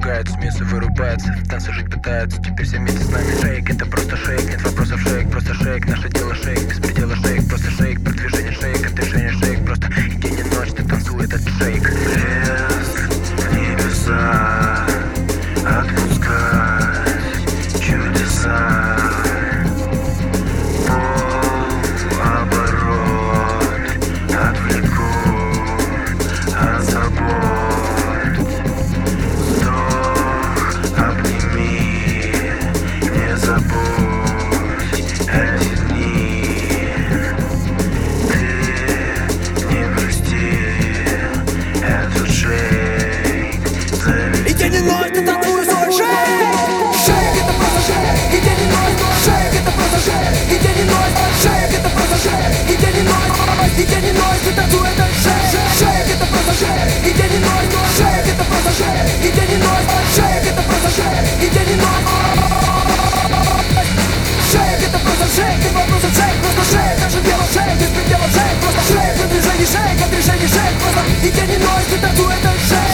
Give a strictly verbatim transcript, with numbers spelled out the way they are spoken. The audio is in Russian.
ругают, смеются, вырубаются, в танце жить пытаются, теперь все вместе с нами. Шейк, это просто шейк, нет вопросов, шейк, просто шейк. Наше дело шейк, без предела шейк, просто шейк. Продвижение шейк, от движения шейк, просто и день и ночь ты танцуй этот шейк. Блеск в небеса, отпускать чудеса. Полуоборот, отвлеку от забот. Вздох, обними, не забудь эти дни. Ты не грусти, этот шейк заведи. И день и ночь ты танцуешь свой шейк. Шейк это просто шейк. И день и ночь. Шейк это просто шейк. И день и ночь. Шейк это просто шейк. И день и ночь. И день и ночь ты танцуешь этот шейк. Шейк это просто шейк. И день и ночь. Шейк это просто шейк. И день и ночь. Шейк это просто шейк. И день и ночь. Шейк это просто шейк. Ты просто шейк. Просто шейк. Наше дело шейк. Без предела шейк. Просто шейк. На движении шейк. От движения шейк. Просто и день и ночь ты танцуешь этот шейк.